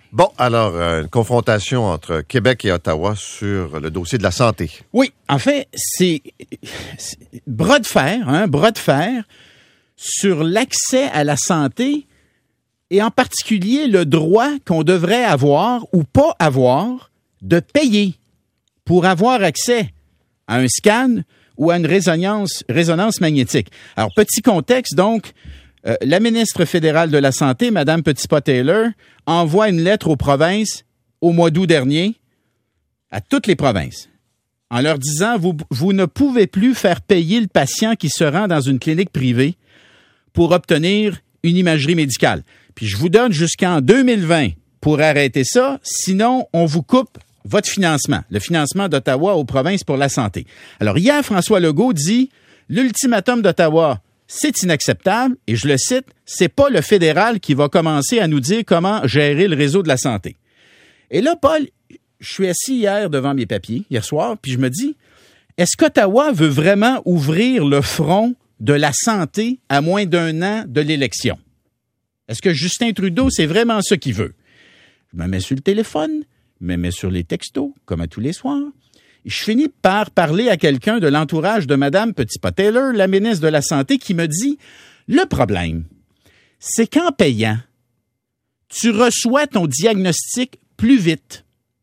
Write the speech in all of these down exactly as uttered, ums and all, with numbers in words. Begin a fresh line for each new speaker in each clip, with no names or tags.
Bon, alors, euh, une confrontation entre Québec et Ottawa sur le dossier de la santé.
Oui, en fait, c'est, c'est bras de fer, hein, bras de fer sur l'accès à la santé et en particulier le droit qu'on devrait avoir ou pas avoir de payer pour avoir accès à un scan ou à une résonance, résonance magnétique. Alors, petit contexte, donc, euh, la ministre fédérale de la Santé, Mme Petitpas-Taylor, envoie une lettre aux provinces au mois d'août dernier, à toutes les provinces, en leur disant, vous, vous ne pouvez plus faire payer le patient qui se rend dans une clinique privée pour obtenir une imagerie médicale. Puis je vous donne jusqu'en deux mille vingt pour arrêter ça, sinon on vous coupe votre financement, le financement d'Ottawa aux provinces pour la santé. Alors hier, François Legault dit, l'ultimatum d'Ottawa, c'est inacceptable, et je le cite, c'est pas le fédéral qui va commencer à nous dire comment gérer le réseau de la santé. Et là, Paul, je suis assis hier devant mes papiers, hier soir, puis je me dis, est-ce qu'Ottawa veut vraiment ouvrir le front de la santé à moins d'un an de l'élection? Est-ce que Justin Trudeau, c'est vraiment ça qu'il veut? Je me mets sur le téléphone, je me mets sur les textos, comme à tous les soirs. Et je finis par parler à quelqu'un de l'entourage de Mme Petitpas-Taylor, la ministre de la Santé, qui me dit, le problème, c'est qu'en payant, tu reçois ton diagnostic plus vite.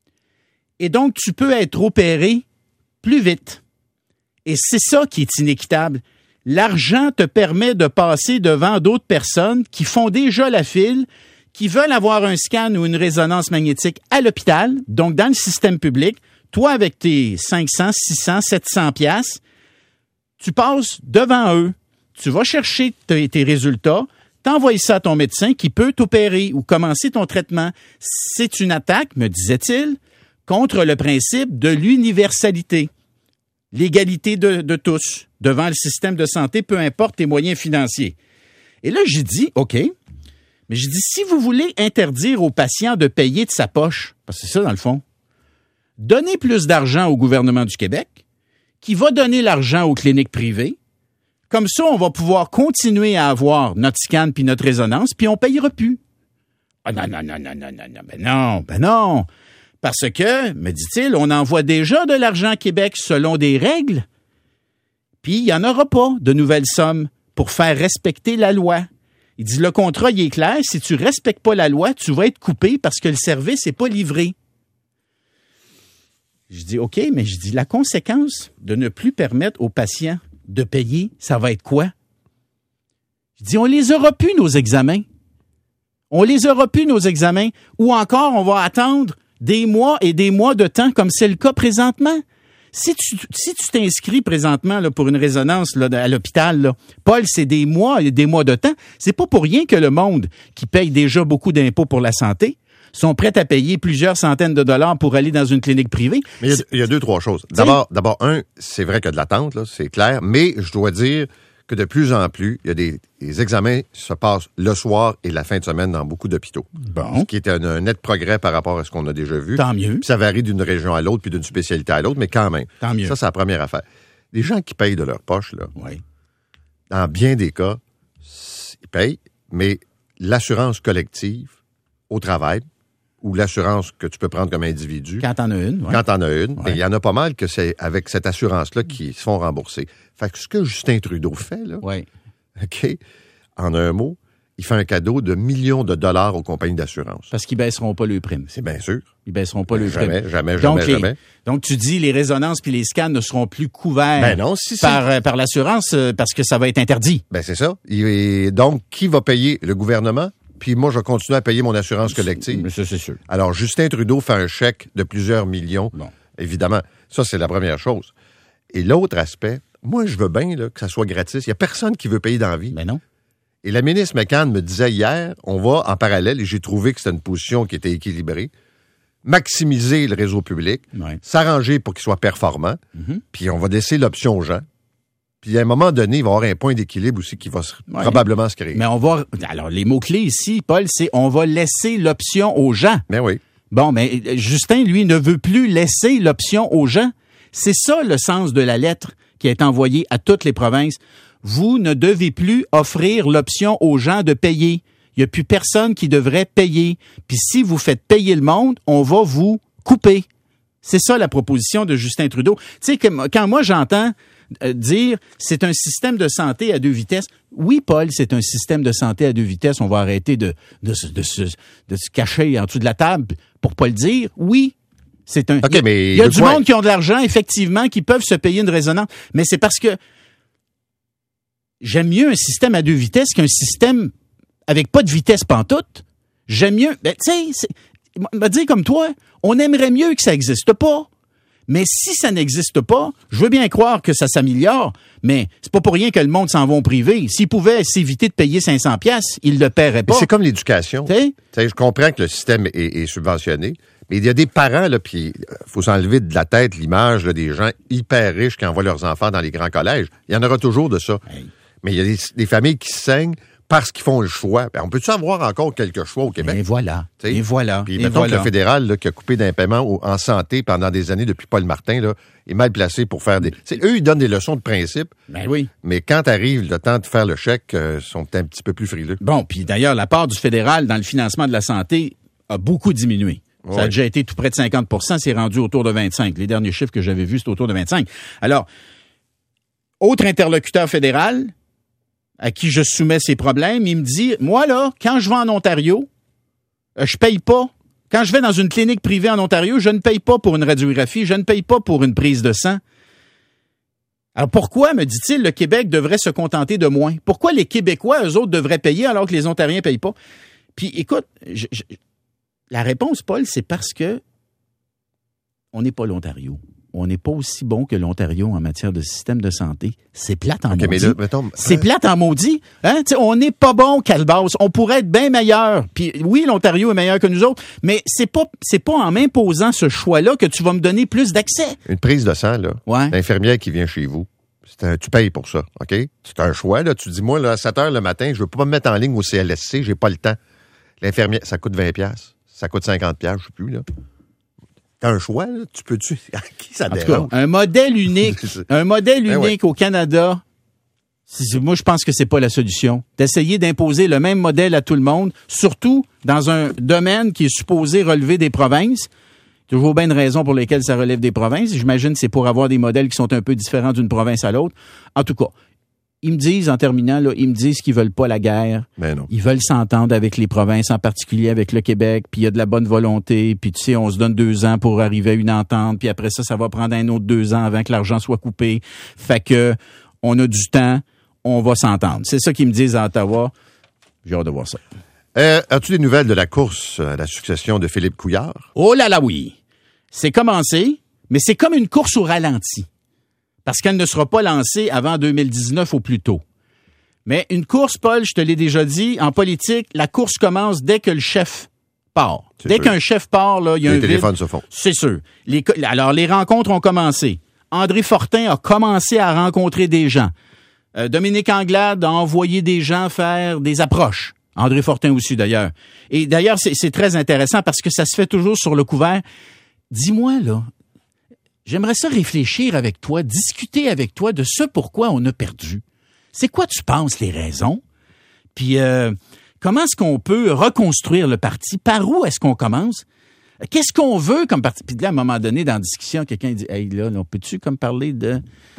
Et donc, tu peux être opéré plus vite. Et c'est ça qui est inéquitable. L'argent te permet de passer devant d'autres personnes qui font déjà la file, qui veulent avoir un scan ou une résonance magnétique à l'hôpital, donc dans le système public. Toi, avec tes cinq cents, six cents, sept cents piastres, tu passes devant eux. Tu vas chercher t- tes résultats, t'envoies ça à ton médecin qui peut t'opérer ou commencer ton traitement. C'est une attaque, me disait-il, contre le principe de l'universalité. L'égalité de, de tous devant le système de santé, peu importe tes moyens financiers. Et là, j'ai dit, OK, mais j'ai dit, si vous voulez interdire aux patients de payer de sa poche, parce que c'est ça dans le fond, donnez plus d'argent au gouvernement du Québec, qui va donner l'argent aux cliniques privées. Comme ça, on va pouvoir continuer à avoir notre scan puis notre résonance, puis on ne payera plus. Ah non, non, non, non, non, non, non, ben non, ben non. Parce que, me dit-il, on envoie déjà de l'argent à Québec selon des règles, puis il n'y en aura pas de nouvelles sommes pour faire respecter la loi. Il dit, le contrat, il est clair, si tu ne respectes pas la loi, tu vas être coupé parce que le service n'est pas livré. Je dis, OK, mais je dis, la conséquence de ne plus permettre aux patients de payer, ça va être quoi? Je dis, on les aura plus, nos examens. On les aura plus, nos examens. Ou encore, on va attendre des mois et des mois de temps, comme c'est le cas présentement. Si tu si tu t'inscris présentement là, pour une résonance là, à l'hôpital, là, Paul, c'est des mois et des mois de temps. C'est pas pour rien que le monde, qui paye déjà beaucoup d'impôts pour la santé, sont prêts à payer plusieurs centaines de dollars pour aller dans une clinique privée.
Mais il y a, il y a deux, trois choses. D'abord, d'abord, un, c'est vrai qu'il y a de l'attente, là, c'est clair, mais je dois dire que de plus en plus, il y a des, des examens qui se passent le soir et la fin de semaine dans beaucoup d'hôpitaux.
Bon.
Ce qui est un, un net progrès par rapport à ce qu'on a déjà vu.
Tant mieux.
Puis ça varie d'une région à l'autre, puis d'une spécialité à l'autre, mais quand même.
Tant mieux.
Ça, c'est la première affaire. Les gens qui payent de leur poche, là,
oui.
dans bien des cas, ils payent, mais l'assurance collective au travail, ou l'assurance que tu peux prendre comme individu.
Quand t'en as une. Ouais.
Quand t'en as une.
Ouais.
Il y en a pas mal que c'est avec cette assurance-là qui se font rembourser. Fait que ce que Justin Trudeau fait, là,
ouais.
OK, en un mot, il fait un cadeau de millions de dollars aux compagnies d'assurance.
Parce qu'ils baisseront pas le prime.
C'est bien sûr.
Ils baisseront pas le prime.
Jamais, jamais,
donc,
jamais,
les,
jamais.
Donc, tu dis les résonances puis les scans ne seront plus couverts
ben non, si,
par,
si.
euh, par l'assurance euh, parce que ça va être interdit.
Ben c'est ça. Et donc, qui va payer? Le gouvernement? Puis moi, je vais continuer à payer mon assurance collective.
Ça, c'est sûr.
Alors, Justin Trudeau fait un chèque de plusieurs millions.
Bon.
Évidemment. Ça, c'est la première chose. Et l'autre aspect, moi, je veux bien là, que ça soit gratis. Il n'y a personne qui veut payer dans la vie.
Ben non.
Et la ministre McCann me disait hier, on va en parallèle, et j'ai trouvé que c'était une position qui était équilibrée, maximiser le réseau public,
ouais.
s'arranger pour qu'il soit performant, mm-hmm. puis on va laisser l'option aux gens. Puis à un moment donné, il va y avoir un point d'équilibre aussi qui va se, ouais. probablement se créer.
Mais on va... Alors, les mots-clés ici, Paul, c'est on va laisser l'option aux gens.
Mais oui.
Bon, mais Justin, lui, ne veut plus laisser l'option aux gens. C'est ça le sens de la lettre qui est envoyée à toutes les provinces. Vous ne devez plus offrir l'option aux gens de payer. Il n'y a plus personne qui devrait payer. Puis si vous faites payer le monde, on va vous couper. C'est ça la proposition de Justin Trudeau. Tu sais, quand moi j'entends dire c'est un système de santé à deux vitesses. Oui, Paul, c'est un système de santé à deux vitesses. On va arrêter de, de, de, de, se, de se cacher en dessous de la table pour pas le dire. Oui, c'est un...
Okay, mais
il y a du point. Monde qui ont de l'argent, effectivement, qui peuvent se payer une résonance. Mais c'est parce que j'aime mieux un système à deux vitesses qu'un système avec pas de vitesse pantoute. J'aime mieux... Ben, tu sais, me dire comme toi, on aimerait mieux que ça n'existe pas. Mais si ça n'existe pas, je veux bien croire que ça s'améliore, mais c'est pas pour rien que le monde s'en va au privé. S'ils pouvaient s'éviter de payer cinq cents piastres, ils le paieraient pas.
Mais c'est comme l'éducation. T'sais? T'sais, je comprends que le système est, est subventionné, mais il y a des parents, là, puis il faut s'enlever de la tête l'image là, des gens hyper riches qui envoient leurs enfants dans les grands collèges. Il y en aura toujours de ça. Hey. Mais il y a des, des familles qui saignent parce qu'ils font le choix. Ben, on peut-tu avoir encore quelques choix au Québec?
Et voilà. T'sais? Et voilà.
Puis
et
mettons
voilà.
que le fédéral là, qui a coupé d'un paiement au, en santé pendant des années depuis Paul Martin là, est mal placé pour faire des... T'sais, eux, ils donnent des leçons de principe.
Ben oui.
Mais quand arrive le temps de faire le chèque, euh, ils sont un petit peu plus frileux.
Bon, puis d'ailleurs, la part du fédéral dans le financement de la santé a beaucoup diminué. Ça oui. a déjà été tout près de cinquante pour cent, c'est rendu autour de vingt-cinq. Les derniers chiffres que j'avais vus, c'est autour de vingt-cinq. Alors, autre interlocuteur fédéral à qui je soumets ces problèmes, il me dit, moi là, quand je vais en Ontario, je paye pas. Quand je vais dans une clinique privée en Ontario, je ne paye pas pour une radiographie, je ne paye pas pour une prise de sang. Alors pourquoi, me dit-il, le Québec devrait se contenter de moins? Pourquoi les Québécois, eux autres, devraient payer alors que les Ontariens ne payent pas? Puis écoute, je, je, la réponse, Paul, c'est parce que on n'est pas l'Ontario. On n'est pas aussi bon que l'Ontario en matière de système de santé. C'est plate en okay, maudit. Là, mettons, c'est hein? plate en maudit. Hein? On n'est pas bon, Calbas. On pourrait être bien meilleur. Puis oui, l'Ontario est meilleur que nous autres, mais c'est pas c'est pas en m'imposant ce choix-là que tu vas me donner plus d'accès.
Une prise de sang, là.
Ouais.
L'infirmière qui vient chez vous. C'est un, tu payes pour ça, OK? C'est un choix, là. Tu dis, moi, là, à sept heures le matin, je veux pas me mettre en ligne au C L S C, j'ai pas le temps. L'infirmière, ça coûte vingt piastres. Ça coûte cinquante piastres, je sais plus, là. T'as un choix, là. Tu peux-tu... À qui ça dérange?
Un modèle unique, un modèle unique ben ouais. au Canada, c'est, moi, je pense que c'est pas la solution. D'essayer d'imposer le même modèle à tout le monde, surtout dans un domaine qui est supposé relever des provinces. Toujours bien de raisons pour lesquelles ça relève des provinces. J'imagine que c'est pour avoir des modèles qui sont un peu différents d'une province à l'autre. En tout cas, ils me disent, en terminant, là, ils me disent qu'ils veulent pas la guerre.
Ben non.
Ils veulent s'entendre avec les provinces, en particulier avec le Québec, puis il y a de la bonne volonté, puis tu sais, on se donne deux ans pour arriver à une entente, puis après ça, ça va prendre un autre deux ans avant que l'argent soit coupé. Fait que, on a du temps, on va s'entendre. C'est ça qu'ils me disent à Ottawa. J'ai hâte de voir ça.
Euh, as-tu des nouvelles de la course à la succession de Philippe Couillard?
Oh là là, oui. C'est commencé, mais c'est comme une course au ralenti. Parce qu'elle ne sera pas lancée avant deux mille dix-neuf au plus tôt. Mais une course, Paul, je te l'ai déjà dit, en politique, la course commence dès que le chef part. C'est dès sûr. Qu'un chef part, là, il y a
les
un
téléphones
vide.
Se font.
C'est sûr. Les, alors, les rencontres ont commencé. André Fortin a commencé à rencontrer des gens. Euh, Dominique Anglade a envoyé des gens faire des approches. André Fortin aussi, d'ailleurs. Et d'ailleurs, c'est, c'est très intéressant parce que ça se fait toujours sur le couvert. Dis-moi, là, j'aimerais ça réfléchir avec toi, discuter avec toi de ce pourquoi on a perdu. C'est quoi, tu penses, les raisons? Puis, euh, comment est-ce qu'on peut reconstruire le parti? Par où est-ce qu'on commence? Qu'est-ce qu'on veut comme parti? Puis là, à un moment donné, dans la discussion, quelqu'un dit, « Hey, là, là peux-tu comme parler de...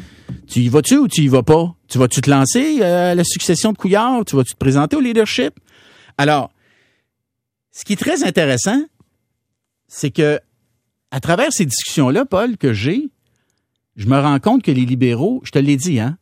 Tu y vas-tu ou tu y vas pas? Tu vas-tu te lancer euh, à la succession de Couillard? Tu vas-tu te présenter au leadership? » Alors, ce qui est très intéressant, c'est que à travers ces discussions-là, Paul, que j'ai, je me rends compte que les libéraux, je te l'ai dit, hein,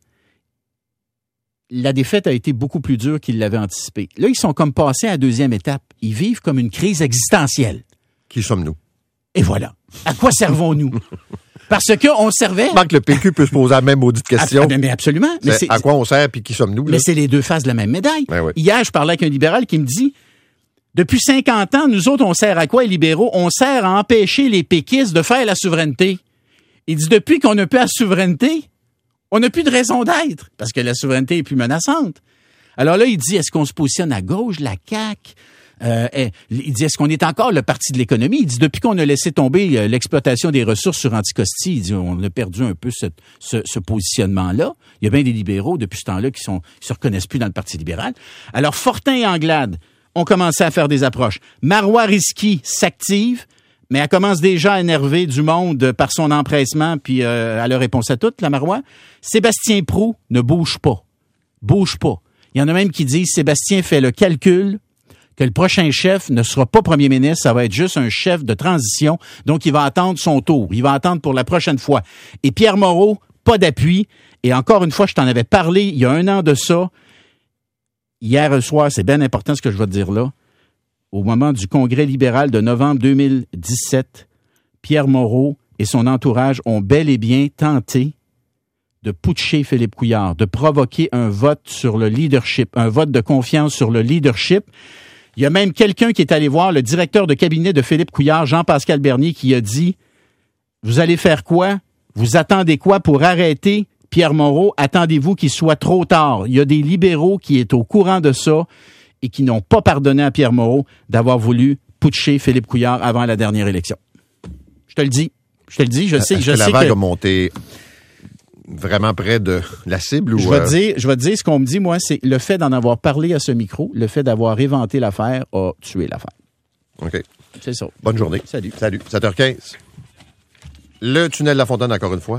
la défaite a été beaucoup plus dure qu'ils l'avaient anticipé. Là, ils sont comme passés à la deuxième étape. Ils vivent comme une crise existentielle.
Qui sommes-nous?
Et voilà. À quoi servons-nous? Parce qu'on servait...
Je pense que le P Q peut se poser la même maudite question.
Ah, mais absolument. Mais
c'est, c'est, à quoi on sert puis qui sommes-nous? Là?
Mais c'est les deux faces de la même médaille.
Ben oui.
Hier, je parlais avec un libéral qui me dit... Depuis cinquante ans, nous autres, on sert à quoi, les libéraux? On sert à empêcher les péquistes de faire la souveraineté. Il dit, depuis qu'on n'a plus la souveraineté, on n'a plus de raison d'être, parce que la souveraineté est plus menaçante. Alors là, il dit, est-ce qu'on se positionne à gauche, la C A Q? Euh, il dit, est-ce qu'on est encore le parti de l'économie? Il dit, depuis qu'on a laissé tomber euh, l'exploitation des ressources sur Anticosti, il dit, on a perdu un peu ce, ce, ce positionnement-là. Il y a bien des libéraux, depuis ce temps-là, qui sont, qui se reconnaissent plus dans le Parti libéral. Alors, Fortin et Anglade ont commencé à faire des approches. Marois Risky s'active, mais elle commence déjà à énerver du monde par son empressement, puis euh, elle a réponse à toutes, la Marois. Sébastien Proulx ne bouge pas. Bouge pas. Il y en a même qui disent Sébastien fait le calcul que le prochain chef ne sera pas premier ministre, ça va être juste un chef de transition, donc il va attendre son tour, il va attendre pour la prochaine fois. Et Pierre Moreau, pas d'appui, et encore une fois, je t'en avais parlé il y a un an de ça, hier soir, c'est bien important ce que je vais te dire là, au moment du congrès libéral de novembre deux mille dix-sept, Pierre Moreau et son entourage ont bel et bien tenté de putcher Philippe Couillard, de provoquer un vote sur le leadership, un vote de confiance sur le leadership. Il y a même quelqu'un qui est allé voir le directeur de cabinet de Philippe Couillard, Jean-Pascal Bernier, qui a dit « Vous allez faire quoi? Vous attendez quoi pour arrêter Pierre Moreau? Attendez-vous qu'il soit trop tard. » Il y a des libéraux qui sont au courant de ça et qui n'ont pas pardonné à Pierre Moreau d'avoir voulu putcher Philippe Couillard avant la dernière élection. Je te le dis. Je te le dis. Je sais,
Est-ce
je
que
sais
la vague
que...
a monté vraiment près de la cible? Ou
Je vais
euh...
te dire, je vais te dire ce qu'on me dit, moi, c'est le fait d'en avoir parlé à ce micro, le fait d'avoir éventé l'affaire a tué l'affaire.
OK.
C'est ça.
Bonne journée.
Salut.
Salut. sept heures quinze. Le tunnel La Fontaine, encore une fois.